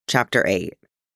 Chapter 8.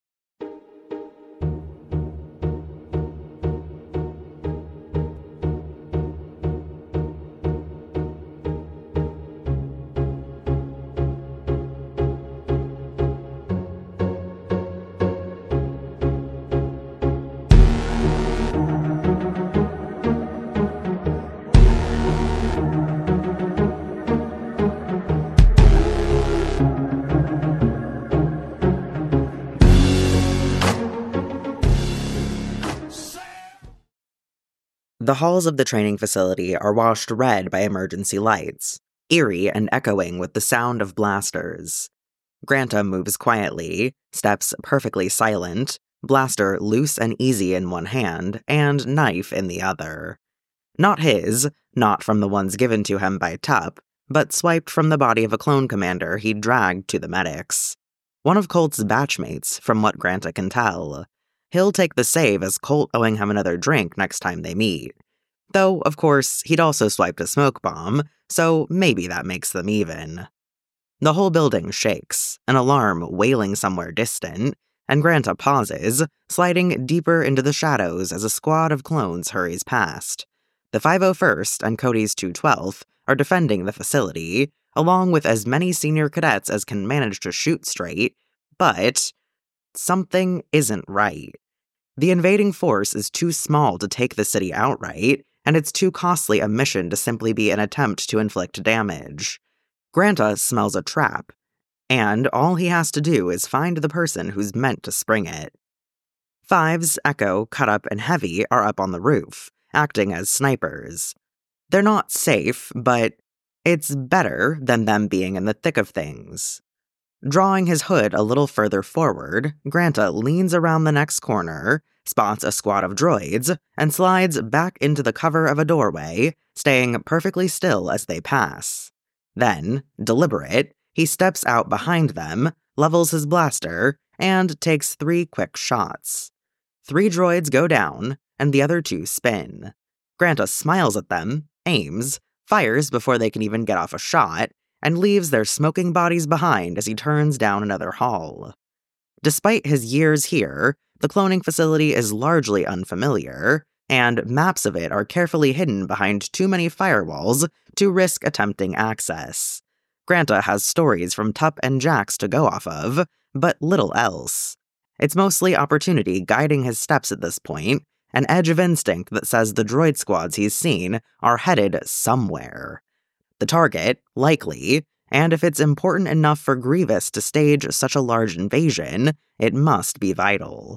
The halls of the training facility are washed red by emergency lights, eerie and echoing with the sound of blasters. Granta moves quietly, steps perfectly silent, blaster loose and easy in one hand, and knife in the other. Not his, not from the ones given to him by Tup, but swiped from the body of a clone commander he'd dragged to the medics. One of Colt's batchmates, from what Granta can tell. He'll take the save as Colt owing him another drink next time they meet. Though, of course, he'd also swiped a smoke bomb, so maybe that makes them even. The whole building shakes, an alarm wailing somewhere distant, and Granta pauses, sliding deeper into the shadows as a squad of clones hurries past. The 501st and Cody's 212th are defending the facility, along with as many senior cadets as can manage to shoot straight, but something isn't right. The invading force is too small to take the city outright, and it's too costly a mission to simply be an attempt to inflict damage. Granta smells a trap, and all he has to do is find the person who's meant to spring it. Fives, Echo, Cut Up, and Heavy are up on the roof, acting as snipers. They're not safe, but it's better than them being in the thick of things. Drawing his hood a little further forward, Granta leans around the next corner, spots a squad of droids, and slides back into the cover of a doorway, staying perfectly still as they pass. Then, deliberate, he steps out behind them, levels his blaster, and takes 3 quick shots. 3 droids go down, and the other 2 spin. Granta smiles at them, aims, fires before they can even get off a shot, and leaves their smoking bodies behind as he turns down another hall. Despite his years here, the cloning facility is largely unfamiliar, and maps of it are carefully hidden behind too many firewalls to risk attempting access. Granta has stories from Tup and Jax to go off of, but little else. It's mostly opportunity guiding his steps at this point, an edge of instinct that says the droid squads he's seen are headed somewhere. The target, likely, and if it's important enough for Grievous to stage such a large invasion, it must be vital.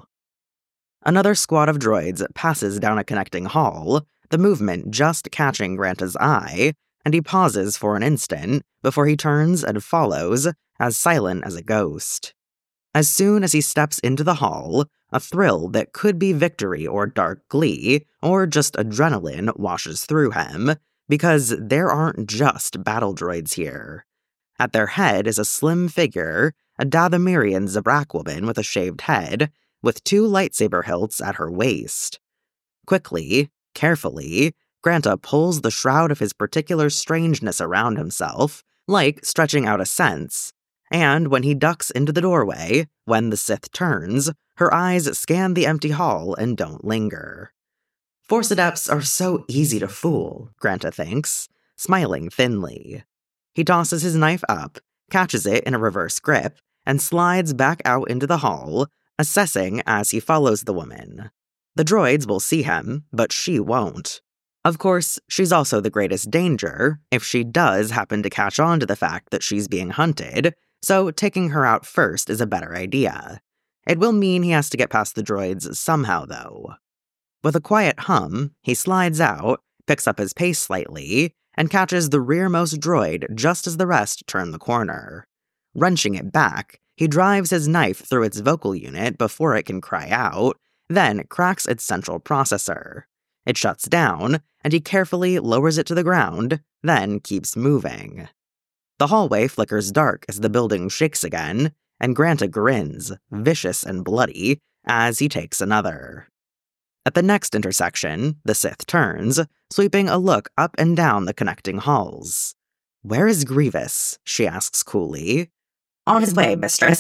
Another squad of droids passes down a connecting hall, the movement just catching Granta's eye, and he pauses for an instant before he turns and follows, as silent as a ghost. As soon as he steps into the hall, a thrill that could be victory or dark glee, or just adrenaline washes through him, because there aren't just battle droids here. At their head is a slim figure, a Dathomirian Zabrak woman with a shaved head, with 2 lightsaber hilts at her waist. Quickly, carefully, Granta pulls the shroud of his particular strangeness around himself, like stretching out a sense, and when he ducks into the doorway, when the Sith turns, her eyes scan the empty hall and don't linger. Force adepts are so easy to fool, Granta thinks, smiling thinly. He tosses his knife up, catches it in a reverse grip, and slides back out into the hall, assessing as he follows the woman. The droids will see him, but she won't. Of course, she's also the greatest danger if she does happen to catch on to the fact that she's being hunted, so taking her out first is a better idea. It will mean he has to get past the droids somehow, though. With a quiet hum, he slides out, picks up his pace slightly, and catches the rearmost droid just as the rest turn the corner. Wrenching it back, he drives his knife through its vocal unit before it can cry out, then cracks its central processor. It shuts down, and he carefully lowers it to the ground, then keeps moving. The hallway flickers dark as the building shakes again, and Granta grins, vicious and bloody, as he takes another. At the next intersection, the Sith turns, sweeping a look up and down the connecting halls. "Where is Grievous?" she asks coolly. "On his way, mistress,"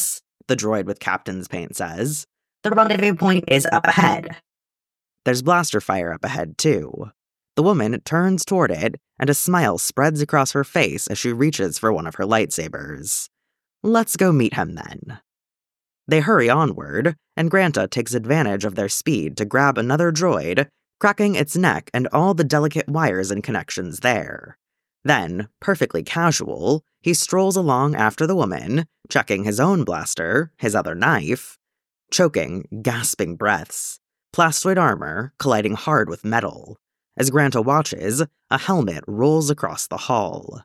the droid with captain's paint says. The rendezvous point is up ahead. There's blaster fire up ahead, too. The woman turns toward it, and a smile spreads across her face as she reaches for one of her lightsabers. Let's go meet him, then. They hurry onward, and Granta takes advantage of their speed to grab another droid, cracking its neck and all the delicate wires and connections there. Then, perfectly casual, he strolls along after the woman, checking his own blaster, his other knife, choking, gasping breaths, plastoid armor colliding hard with metal. As Granta watches, a helmet rolls across the hall.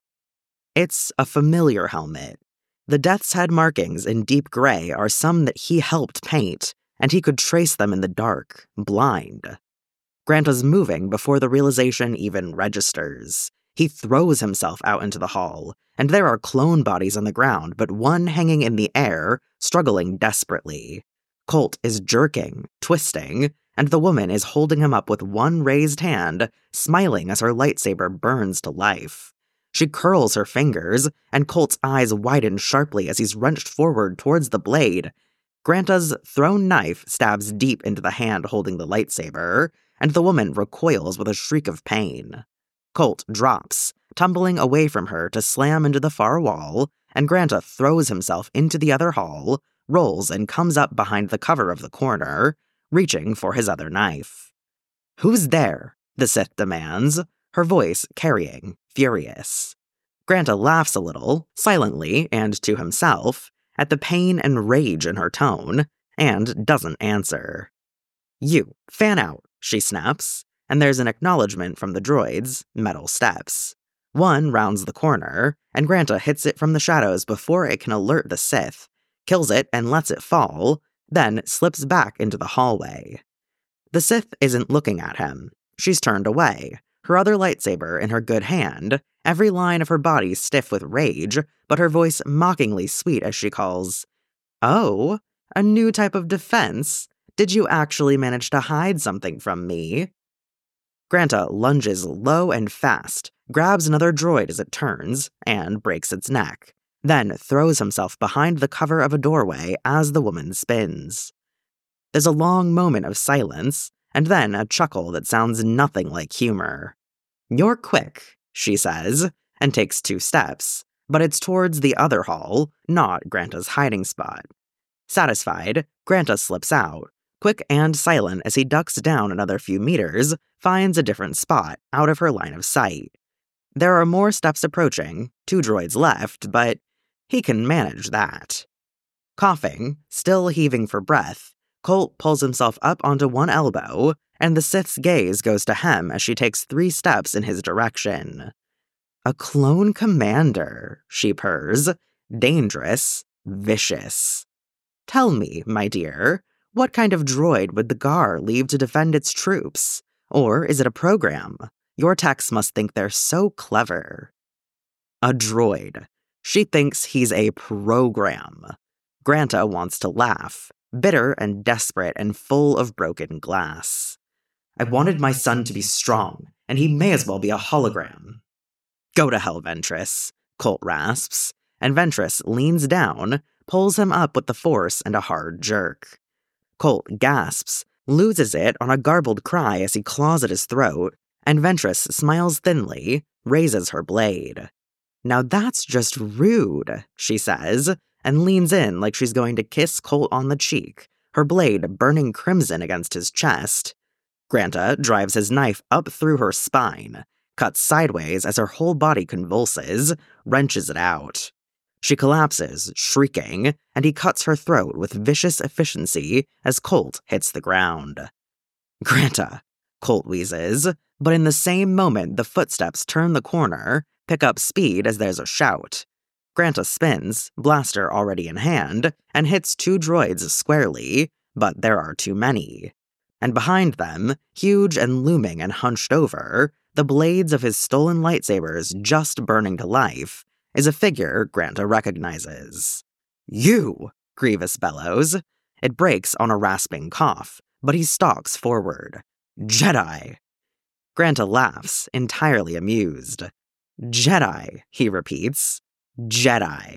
It's a familiar helmet. The Death's Head markings in deep gray are some that he helped paint, and he could trace them in the dark, blind. Granta's moving before the realization even registers. He throws himself out into the hall, and there are clone bodies on the ground, but one hanging in the air, struggling desperately. Colt is jerking, twisting, and the woman is holding him up with one raised hand, smiling as her lightsaber burns to life. She curls her fingers, and Colt's eyes widen sharply as he's wrenched forward towards the blade. Granta's thrown knife stabs deep into the hand holding the lightsaber, and the woman recoils with a shriek of pain. Colt drops, tumbling away from her to slam into the far wall, and Granta throws himself into the other hall, rolls and comes up behind the cover of the corner, reaching for his other knife. "Who's there?" the Sith demands, her voice carrying, furious. Granta laughs a little, silently and to himself, at the pain and rage in her tone, and doesn't answer. "You, fan out," she snaps, and there's an acknowledgement from the droids, metal steps. One rounds the corner, and Granta hits it from the shadows before it can alert the Sith, kills it and lets it fall, then slips back into the hallway. The Sith isn't looking at him. She's turned away, her other lightsaber in her good hand, every line of her body stiff with rage, but her voice mockingly sweet as she calls, "Oh, a new type of defense? Did you actually manage to hide something from me?" Granta lunges low and fast, grabs another droid as it turns, and breaks its neck, then throws himself behind the cover of a doorway as the woman spins. There's a long moment of silence, and then a chuckle that sounds nothing like humor. "You're quick," she says, and takes 2 steps, but it's towards the other hall, not Granta's hiding spot. Satisfied, Granta slips out, quick and silent as he ducks down another few meters, finds a different spot, out of her line of sight. There are more steps approaching, 2 droids left, but he can manage that. Coughing, still heaving for breath, Colt pulls himself up onto one elbow, and the Sith's gaze goes to Hem as she takes 3 steps in his direction. "A clone commander," she purrs. "Dangerous, vicious. Tell me, my dear, what kind of droid would the GAR leave to defend its troops? Or is it a program? Your techs must think they're so clever." A droid. She thinks he's a program. Granta wants to laugh, bitter and desperate and full of broken glass. "I wanted my son to be strong, and he may as well be a hologram." "Go to hell, Ventress," Colt rasps, and Ventress leans down, pulls him up with the force and a hard jerk. Colt gasps, loses it on a garbled cry as he claws at his throat, and Ventress smiles thinly, raises her blade. "Now that's just rude," she says, and leans in like she's going to kiss Colt on the cheek, her blade burning crimson against his chest. Granta drives his knife up through her spine, cuts sideways as her whole body convulses, wrenches it out. She collapses, shrieking, and he cuts her throat with vicious efficiency as Colt hits the ground. "Granta," Colt wheezes, but in the same moment the footsteps turn the corner, pick up speed as there's a shout. Granta spins, blaster already in hand, and hits 2 droids squarely, but there are too many. And behind them, huge and looming and hunched over, the blades of his stolen lightsabers just burning to life, is a figure Granta recognizes. "You!" Grievous bellows. It breaks on a rasping cough, but he stalks forward. "Jedi!" Granta laughs, entirely amused. "Jedi," he repeats. "Jedi.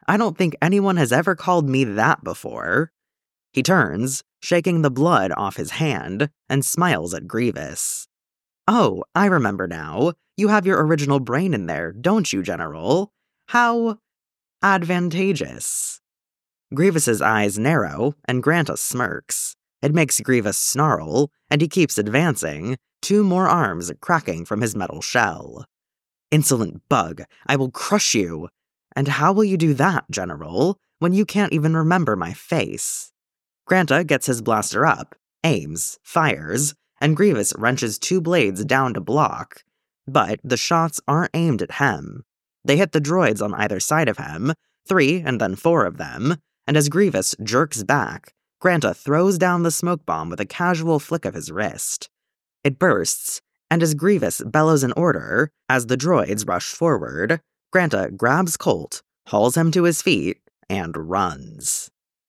I don't think anyone has ever called me that before. He turns, shaking the blood off his hand, and smiles at Grievous. Oh, I remember now. You have your original brain in there, don't you, General? How advantageous. Grievous's eyes narrow, and Granta smirks. It makes Grievous snarl, and he keeps advancing, 2 more arms cracking from his metal shell. Insolent bug, I will crush you. And how will you do that, General, when you can't even remember my face? Granta gets his blaster up, aims, fires, and Grievous wrenches 2 blades down to block. But the shots aren't aimed at him. They hit the droids on either side of him, 3 and then 4 of them, and as Grievous jerks back, Granta throws down the smoke bomb with a casual flick of his wrist. It bursts, and as Grievous bellows an order, as the droids rush forward, Granta grabs Colt, hauls him to his feet, and runs.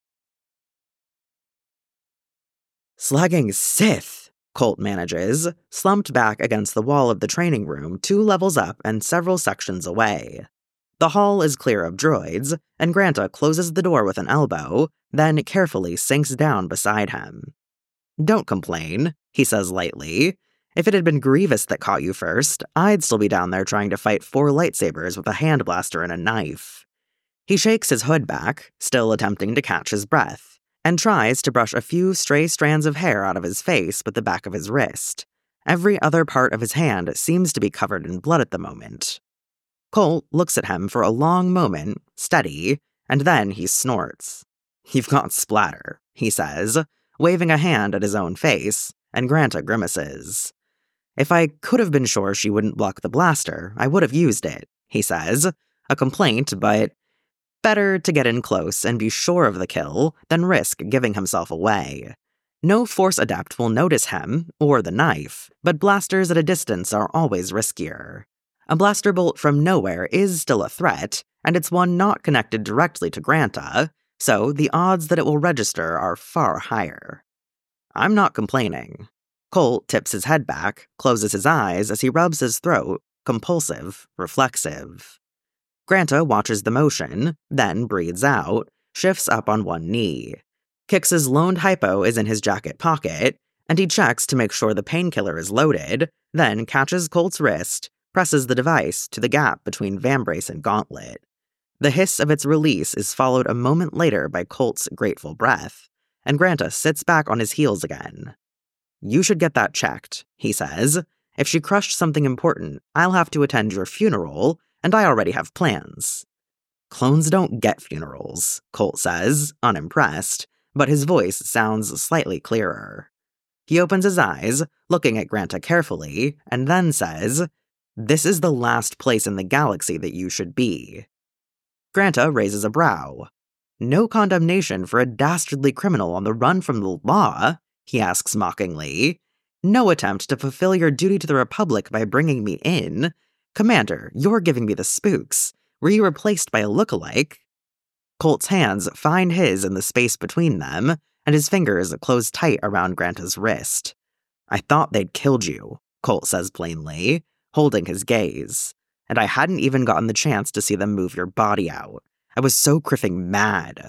Slugging Sith, Colt manages, slumped back against the wall of the training room 2 levels up and several sections away. The hall is clear of droids, and Granta closes the door with an elbow, then carefully sinks down beside him. Don't complain, he says lightly. If it had been Grievous that caught you first, I'd still be down there trying to fight 4 lightsabers with a hand blaster and a knife. He shakes his hood back, still attempting to catch his breath, and tries to brush a few stray strands of hair out of his face with the back of his wrist. Every other part of his hand seems to be covered in blood at the moment. Colt looks at him for a long moment, steady, and then he snorts. You've got splatter, he says, waving a hand at his own face, and Granta grimaces. If I could have been sure she wouldn't block the blaster, I would have used it, he says. A complaint, but better to get in close and be sure of the kill than risk giving himself away. No Force adept will notice him, or the knife, but blasters at a distance are always riskier. A blaster bolt from nowhere is still a threat, and it's one not connected directly to Granta, so the odds that it will register are far higher. I'm not complaining. Colt tips his head back, closes his eyes as he rubs his throat, compulsive, reflexive. Granta watches the motion, then breathes out, shifts up on one knee. Kix's loaned hypo is in his jacket pocket, and he checks to make sure the painkiller is loaded, then catches Colt's wrist, presses the device to the gap between vambrace and gauntlet. The hiss of its release is followed a moment later by Colt's grateful breath, and Granta sits back on his heels again. You should get that checked, he says. If she crushed something important, I'll have to attend your funeral, and I already have plans. Clones don't get funerals, Colt says, unimpressed, but his voice sounds slightly clearer. He opens his eyes, looking at Granta carefully, and then says, This is the last place in the galaxy that you should be. Granta raises a brow. No condemnation for a dastardly criminal on the run from the law, he asks mockingly. No attempt to fulfill your duty to the Republic by bringing me in. Commander, you're giving me the spooks. Were you replaced by a look-alike? Colt's hands find his in the space between them, and his fingers close tight around Granta's wrist. I thought they'd killed you, Colt says plainly, holding his gaze. And I hadn't even gotten the chance to see them move your body out. I was so criffing mad.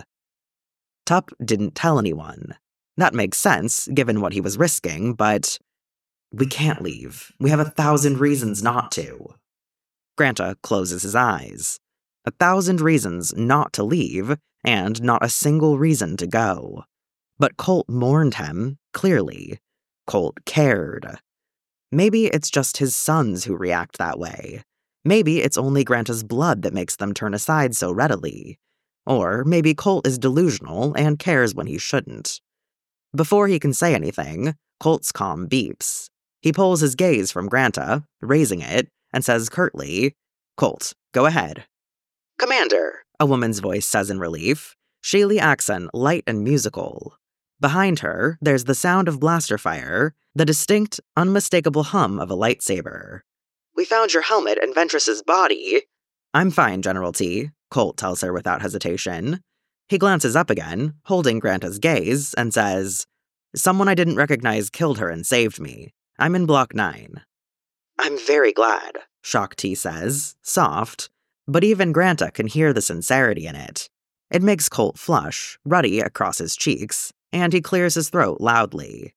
Tup didn't tell anyone. That makes sense, given what he was risking, but we can't leave. We have 1,000 reasons not to. Granta closes his eyes. 1,000 reasons not to leave, and not a single reason to go. But Colt mourned him, clearly. Colt cared. Maybe it's just his sons who react that way. Maybe it's only Granta's blood that makes them turn aside so readily. Or maybe Colt is delusional and cares when he shouldn't. Before he can say anything, Colt's comm beeps. He pulls his gaze from Granta, raising it, and says curtly, Colt, go ahead. Commander, a woman's voice says in relief, Shaylee accent light and musical. Behind her, there's the sound of blaster fire, the distinct, unmistakable hum of a lightsaber. We found your helmet and Ventress's body. I'm fine, General T, Colt tells her without hesitation. He glances up again, holding Granta's gaze, and says, Someone I didn't recognize killed her and saved me. I'm in Block 9. I'm very glad, Shock T says, soft, But even Granta can hear the sincerity in it. It makes Colt flush, ruddy across his cheeks, and he clears his throat loudly.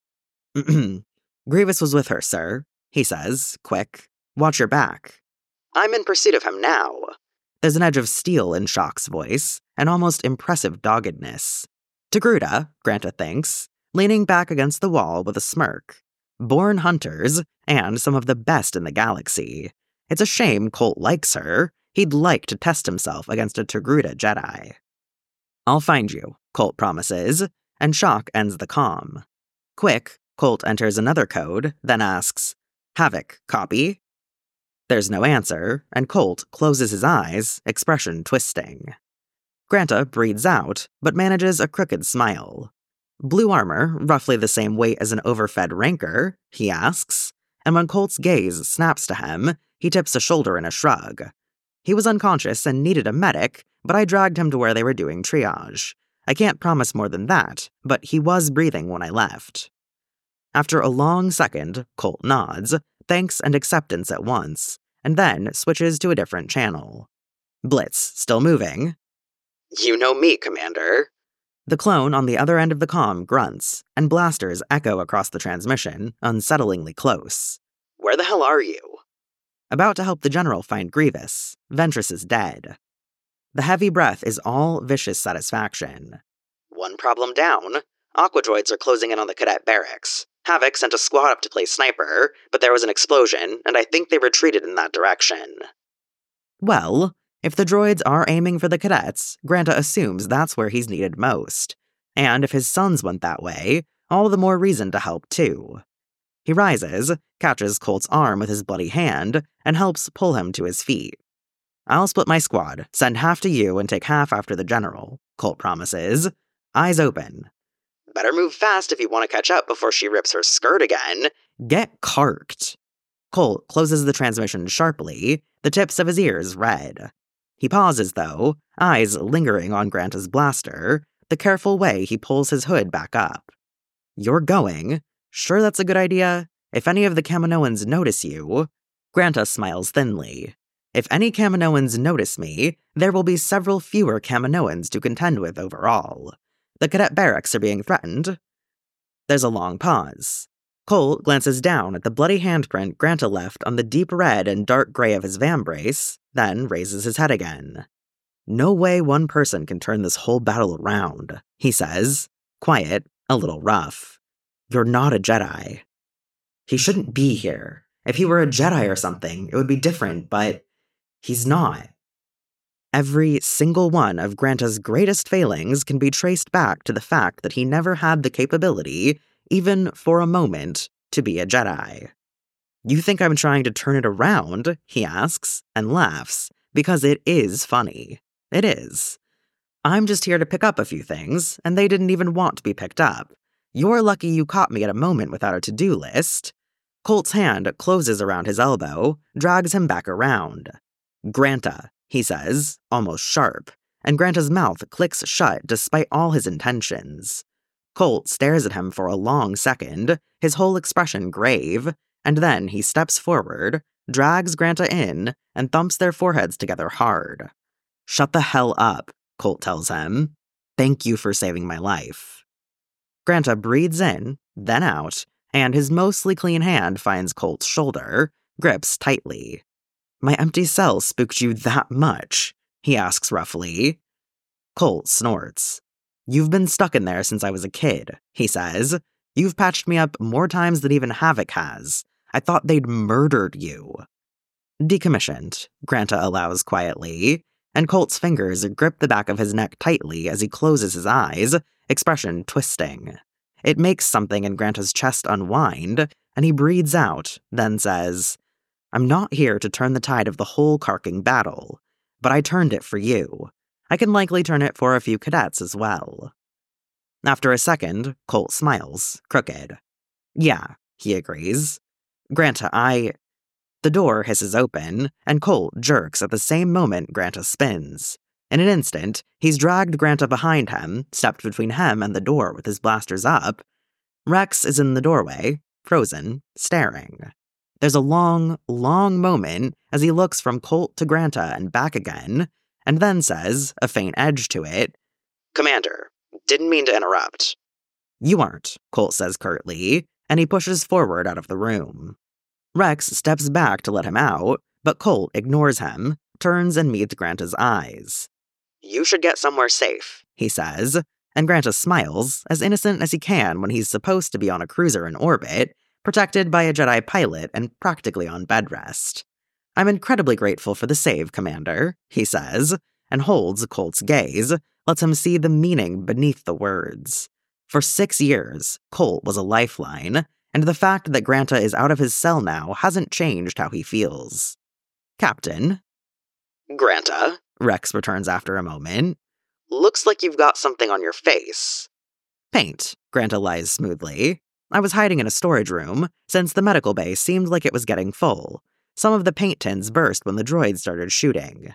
Grievous was with her, sir, he says, quick. Watch your back. I'm in pursuit of him now. There's an edge of steel in Shock's voice, an almost impressive doggedness. Togruta, Granta thinks, leaning back against the wall with a smirk. Born hunters, and some of the best in the galaxy. It's a shame Colt likes her. He'd like to test himself against a Togruta Jedi. I'll find you, Colt promises, and Shock ends the comm. Quick, Colt enters another code, then asks, Havoc, copy? There's no answer, and Colt closes his eyes, expression twisting. Granta breathes out, but manages a crooked smile. Blue armor, roughly the same weight as an overfed rancor, he asks, and when Colt's gaze snaps to him, he tips a shoulder in a shrug. He was unconscious and needed a medic, but I dragged him to where they were doing triage. I can't promise more than that, but he was breathing when I left. After a long second, Colt nods, thanks and acceptance at once, and then switches to a different channel. Blitz, still moving. You know me, Commander. The clone on the other end of the comm grunts, and blasters echo across the transmission, unsettlingly close. Where the hell are you? About to help the general find Grievous. Ventress is dead. The heavy breath is all vicious satisfaction. One problem down. Aquadroids are closing in on the cadet barracks. Havoc sent a squad up to play sniper, but there was an explosion, and I think they retreated in that direction. Well, if the droids are aiming for the cadets, Granta assumes that's where he's needed most. And if his sons went that way, all the more reason to help too. He rises, catches Colt's arm with his bloody hand, and helps pull him to his feet. I'll split my squad, send half to you, and take half after the general, Colt promises, eyes open. Better move fast if you want to catch up before she rips her skirt again. Get carked. Colt closes the transmission sharply, the tips of his ears red. He pauses, though, eyes lingering on Granta's blaster, the careful way he pulls his hood back up. You're going. Sure that's a good idea? If any of the Kaminoans notice you... Granta smiles thinly. If any Kaminoans notice me, there will be several fewer Kaminoans to contend with overall. The cadet barracks are being threatened. There's a long pause. Colt glances down at the bloody handprint Granta left on the deep red and dark gray of his vambrace, then raises his head again. No way one person can turn this whole battle around, he says, quiet, a little rough. You're not a Jedi. He shouldn't be here. If he were a Jedi or something, it would be different, but he's not. Every single one of Granta's greatest failings can be traced back to the fact that he never had the capability, even for a moment, to be a Jedi. You think I'm trying to turn it around, he asks, and laughs, because it is funny. It is. I'm just here to pick up a few things, and they didn't even want to be picked up. You're lucky you caught me at a moment without a to-do list. Colt's hand closes around his elbow, drags him back around. Granta, he says, almost sharp, and Granta's mouth clicks shut despite all his intentions. Colt stares at him for a long second, his whole expression grave, and then he steps forward, drags Granta in, and thumps their foreheads together hard. Shut the hell up, Colt tells him. Thank you for saving my life. Granta breathes in, then out, and his mostly clean hand finds Colt's shoulder, grips tightly. My empty cell spooked you that much? He asks roughly. Colt snorts. You've been stuck in there since I was a kid, he says. You've patched me up more times than even Havoc has. I thought they'd murdered you. Decommissioned, Granta allows quietly, and Colt's fingers grip the back of his neck tightly as he closes his eyes, expression twisting. It makes something in Granta's chest unwind, and he breathes out, then says, I'm not here to turn the tide of the whole Karking battle, but I turned it for you. I can likely turn it for a few cadets as well. After a second, Colt smiles, crooked. Yeah, he agrees. Granta, The door hisses open, and Colt jerks at the same moment Granta spins. In an instant, he's dragged Granta behind him, stepped between him and the door with his blasters up. Rex is in the doorway, frozen, staring. There's a long, long moment as he looks from Colt to Granta and back again, and then says, a faint edge to it, "Commander, didn't mean to interrupt." "You aren't," Colt says curtly, and he pushes forward out of the room. Rex steps back to let him out, but Colt ignores him, turns and meets Granta's eyes. "You should get somewhere safe," he says, and Granta smiles, as innocent as he can when he's supposed to be on a cruiser in orbit, protected by a Jedi pilot and practically on bed rest. "I'm incredibly grateful for the save, Commander," he says, and holds Colt's gaze, lets him see the meaning beneath the words. For 6 years, Colt was a lifeline, and the fact that Granta is out of his cell now hasn't changed how he feels. "Captain." "Granta," Rex returns after a moment. "Looks like you've got something on your face." "Paint," Granta lies smoothly. "I was hiding in a storage room, since the medical bay seemed like it was getting full. Some of the paint tins burst when the droids started shooting."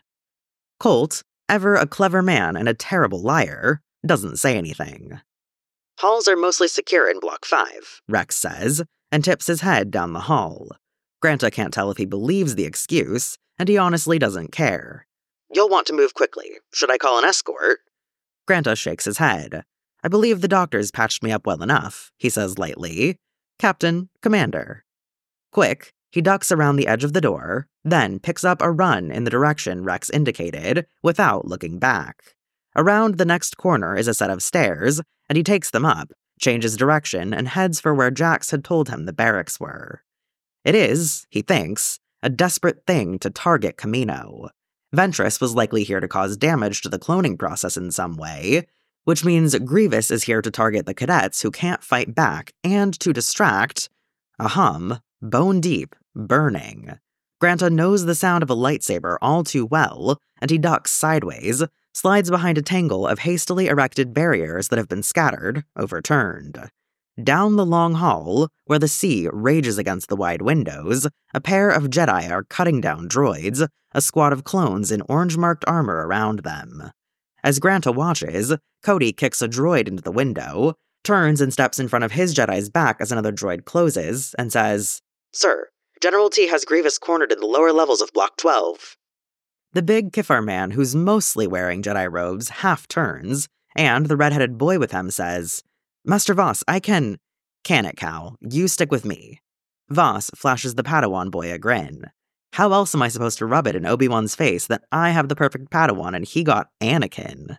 Colt, ever a clever man and a terrible liar, doesn't say anything. "Halls are mostly secure in Block 5, Rex says, and tips his head down the hall. Granta can't tell if he believes the excuse, and he honestly doesn't care. "You'll want to move quickly. Should I call an escort?" Granta shakes his head. "I believe the doctors patched me up well enough," he says lightly. "Captain, Commander." Quick, he ducks around the edge of the door, then picks up a run in the direction Rex indicated, without looking back. Around the next corner is a set of stairs, and he takes them up, changes direction, and heads for where Jax had told him the barracks were. It is, he thinks, a desperate thing to target Kamino. Ventress was likely here to cause damage to the cloning process in some way, which means Grievous is here to target the cadets who can't fight back and to distract, a hum, bone deep, burning. Granta knows the sound of a lightsaber all too well, and he ducks sideways, slides behind a tangle of hastily erected barriers that have been scattered, overturned. Down the long hall, where the sea rages against the wide windows, a pair of Jedi are cutting down droids, a squad of clones in orange-marked armor around them. As Granta watches, Cody kicks a droid into the window, turns and steps in front of his Jedi's back as another droid closes, and says, "Sir, General T has Grievous cornered in the lower levels of Block 12. The big Kifar man, who's mostly wearing Jedi robes, half turns, and the red-headed boy with him says, "Master Voss, I can..." "Can it, Cal. You stick with me." Voss flashes the Padawan boy a grin. "How else am I supposed to rub it in Obi-Wan's face that I have the perfect Padawan and he got Anakin?"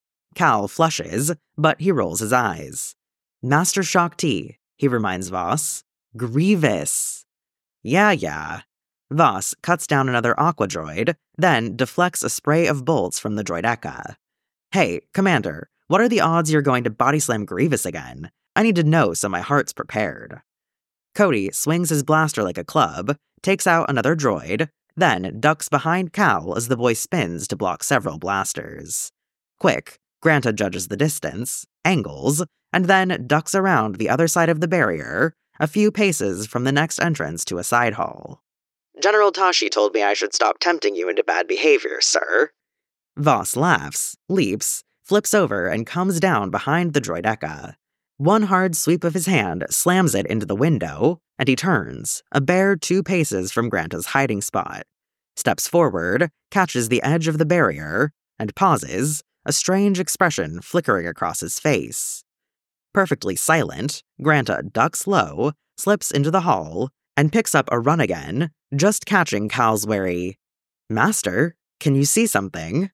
Cal flushes, but he rolls his eyes. "Master Shaak Ti," he reminds Voss. "Grievous." Yeah. Voss cuts down another Aqua droid, then deflects a spray of bolts from the droideka. "Hey, Commander, what are the odds you're going to body slam Grievous again? I need to know so my heart's prepared." Cody swings his blaster like a club, takes out another droid, then ducks behind Cal as the boy spins to block several blasters. Quick, Granta judges the distance, angles, and then ducks around the other side of the barrier, a few paces from the next entrance to a side hall. "General Tashi told me I should stop tempting you into bad behavior, sir." Voss laughs, leaps, flips over, and comes down behind the droideka. One hard sweep of his hand slams it into the window, and he turns, a bare 2 paces from Granta's hiding spot. Steps forward, catches the edge of the barrier, and pauses, a strange expression flickering across his face. Perfectly silent, Granta ducks low, slips into the hall, and picks up a run again, just catching Cal's wary, "Master, can you see something?"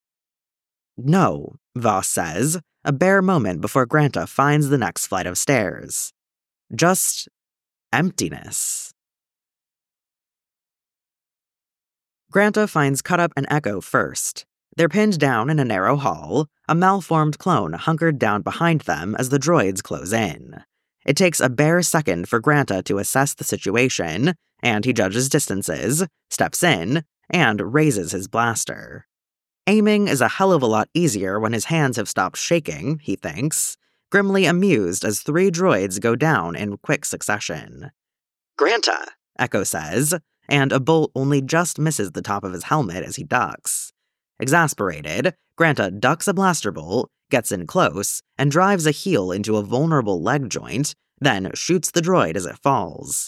"No," Voss says, a bare moment before Granta finds the next flight of stairs. "Just emptiness." Granta finds Cut-Up and Echo first. They're pinned down in a narrow hall, a malformed clone hunkered down behind them as the droids close in. It takes a bare second for Granta to assess the situation, and he judges distances, steps in, and raises his blaster. Aiming is a hell of a lot easier when his hands have stopped shaking, he thinks, grimly amused as 3 droids go down in quick succession. "Granta," Echo says, and a bolt only just misses the top of his helmet as he ducks. Exasperated, Granta ducks a blaster bolt, gets in close, and drives a heel into a vulnerable leg joint, then shoots the droid as it falls.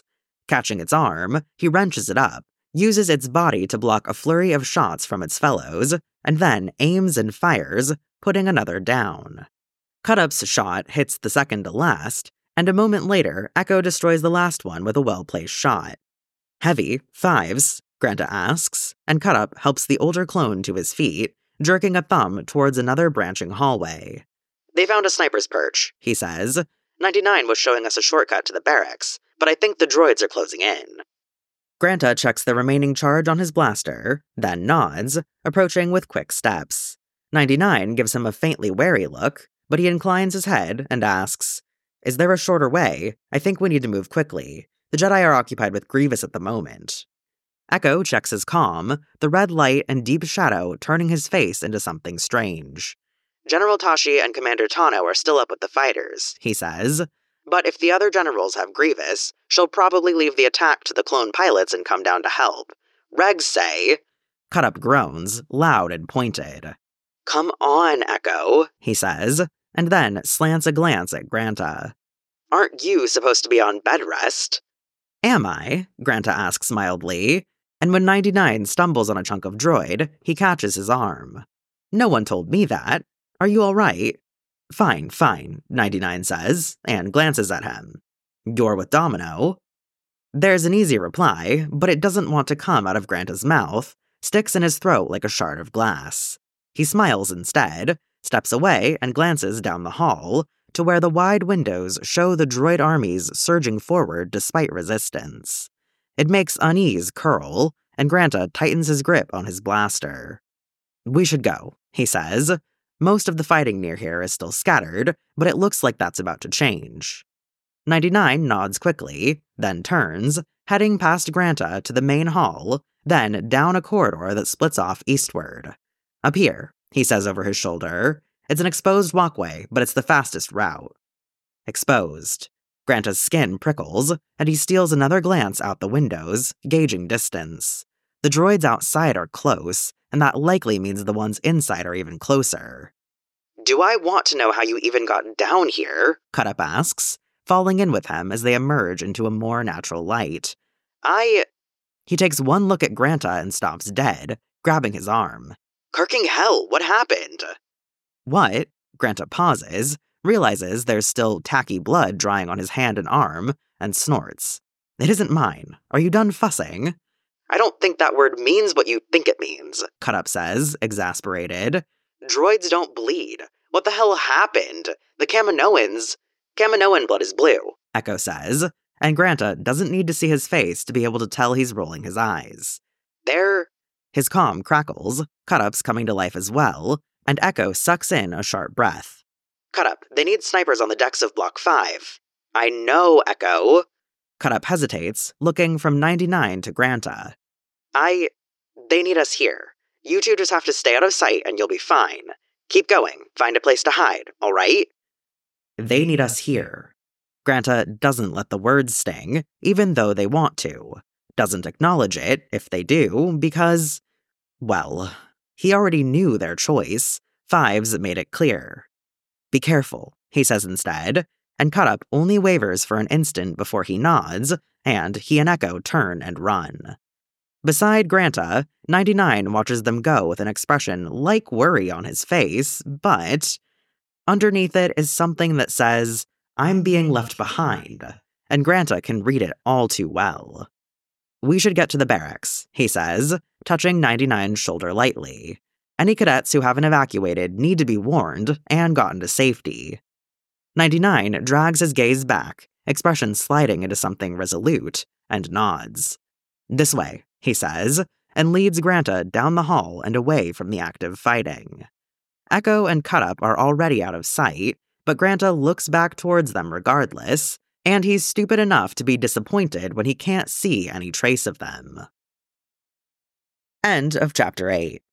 Catching its arm, he wrenches it up, uses its body to block a flurry of shots from its fellows, and then aims and fires, putting another down. Cut-Up's shot hits the second to last, and a moment later, Echo destroys the last one with a well-placed shot. Heavy, fives, Granta asks, and Cut-Up helps the older clone to his feet, jerking a thumb towards another branching hallway. They found a sniper's perch, he says. 99 was showing us a shortcut to the barracks, but I think the droids are closing in. Granta checks the remaining charge on his blaster, then nods, approaching with quick steps. 99 gives him a faintly wary look, but he inclines his head and asks, "Is there a shorter way? I think we need to move quickly. The Jedi are occupied with Grievous at the moment." Echo checks his comm, the red light and deep shadow turning his face into something strange. "General Tashi and Commander Tano are still up with the fighters," he says. "But if the other generals have Grievous, she'll probably leave the attack to the clone pilots and come down to help. Regs say..." Cut-Up groans, loud and pointed. "Come on, Echo," he says, and then slants a glance at Granta. "Aren't you supposed to be on bed rest?" "Am I?" Granta asks mildly, and when 99 stumbles on a chunk of droid, he catches his arm. "No one told me that. Are you all right?" Fine, 99 says, and glances at him. "You're with Domino." There's an easy reply, but it doesn't want to come out of Granta's mouth, sticks in his throat like a shard of glass. He smiles instead, steps away and glances down the hall, to where the wide windows show the droid armies surging forward despite resistance. It makes unease curl, and Granta tightens his grip on his blaster. "We should go," he says. Most of the fighting near here is still scattered, but it looks like that's about to change. 99 nods quickly, then turns, heading past Granta to the main hall, then down a corridor that splits off eastward. "Up here," he says over his shoulder. "It's an exposed walkway, but it's the fastest route." Exposed. Granta's skin prickles, and he steals another glance out the windows, gauging distance. The droids outside are close, and that likely means the ones inside are even closer. "Do I want to know how you even got down here?" Cut-Up asks, falling in with him as they emerge into a more natural light. He takes one look at Granta and stops dead, grabbing his arm. "Kirking hell, what happened?" "What?" Granta pauses, realizes there's still tacky blood drying on his hand and arm, and snorts. "It isn't mine. Are you done fussing?" "I don't think that word means what you think it means," Cut-Up says, exasperated. "Droids don't bleed. What the hell happened? The Kaminoan blood is blue," Echo says, and Granta doesn't need to see his face to be able to tell he's rolling his eyes. His comm crackles, Cut-Up's coming to life as well, and Echo sucks in a sharp breath. "Cut-Up, they need snipers on the decks of Block 5. "I know, Echo." Cut-Up hesitates, looking from 99 to Granta. They need us here. You two just have to stay out of sight and you'll be fine. Keep going. Find a place to hide, all right?" They need us here. Granta doesn't let the words sting, even though they want to. Doesn't acknowledge it, if they do, because, well, he already knew their choice. Fives made it clear. "Be careful," he says instead, and Cut-Up only wavers for an instant before he nods, and he and Echo turn and run. Beside Granta, 99 watches them go with an expression like worry on his face, but underneath it is something that says, "I'm being left behind," and Granta can read it all too well. "We should get to the barracks," he says, touching 99's shoulder lightly. "Any cadets who haven't evacuated need to be warned and gotten to safety." 99 drags his gaze back, expression sliding into something resolute, and nods. "This way," he says, and leads Granta down the hall and away from the active fighting. Echo and Cut-Up are already out of sight, but Granta looks back towards them regardless, and he's stupid enough to be disappointed when he can't see any trace of them. End of Chapter 8.